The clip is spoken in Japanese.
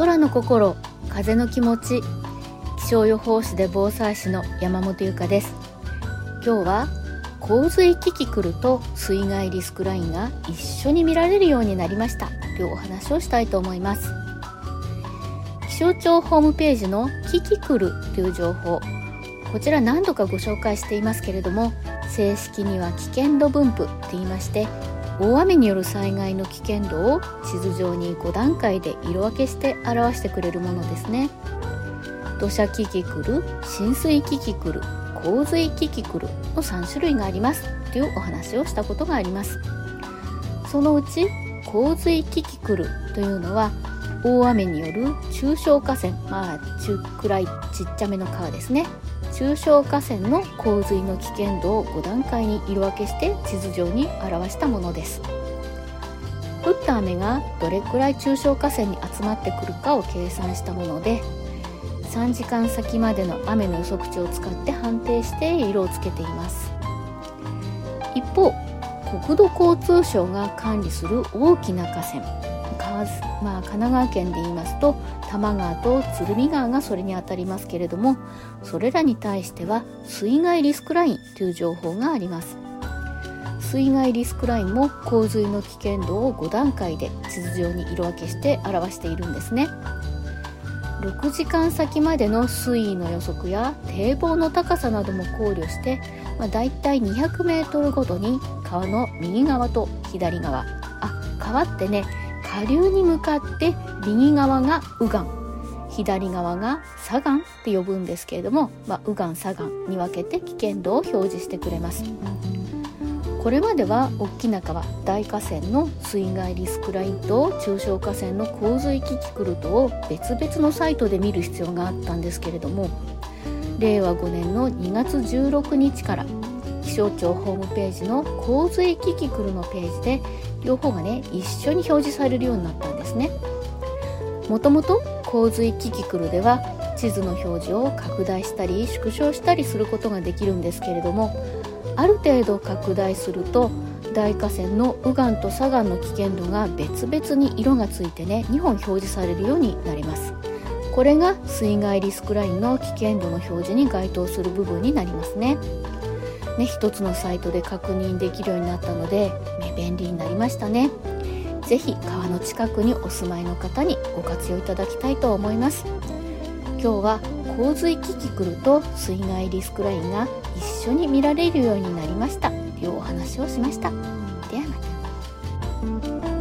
空の心、風の気持ち、気象予報士で防災士の山本優香です。今日は洪水キキクルと水害リスクラインが一緒に見られるようになりましたというお話をしたいと思います。気象庁ホームページのキキクルという情報、こちら何度かご紹介していますけれども、正式には危険度分布と言いまして、大雨による災害の危険度を地図上に5段階で色分けして表してくれるものですね。土砂キキクル、浸水キキクル、洪水キキクルの3種類がありますというお話をしたことがあります。そのうち洪水キキクルというのは、大雨による中小河川、中くらいちっちゃめの川ですね、中小河川の洪水の危険度を5段階に色分けして地図上に表したものです。降った雨がどれくらい中小河川に集まってくるかを計算したもので、3時間先までの雨の予測値を使って判定して色をつけています。一方、国土交通省が管理する大きな河川、神奈川県で言いますと多摩川と鶴見川がそれにあたりますけれども、それらに対しては水害リスクラインという情報があります。水害リスクラインも洪水の危険度を5段階で地図上に色分けして表しているんですね。6時間先までの水位の予測や堤防の高さなども考慮して、だいたい200メートルごとに川の右側と左側、川ってね、下流に向かって右側が右岸、左側が左岸って呼ぶんですけれども、右岸左岸に分けて危険度を表示してくれます。これまでは大きな川、大河川の水害リスクラインと中小河川の洪水キキクルとを別々のサイトで見る必要があったんですけれども、令和5年の2月16日から気象庁ホームページの洪水キキクルのページで両方がね、一緒に表示されるようになったんですね。もともと洪水キキクルでは地図の表示を拡大したり縮小したりすることができるんですけれども、ある程度拡大すると大河川の右岸と左岸の危険度が別々に色がついてね、2本表示されるようになります。これが水害リスクラインの危険度の表示に該当する部分になりますね。一つのサイトで確認できるようになったので、便利になりましたね。ぜひ川の近くにお住まいの方にご活用いただきたいと思います。今日は洪水キキクルと水害リスクラインが一緒に見られるようになりましたというお話をしました。ではまた。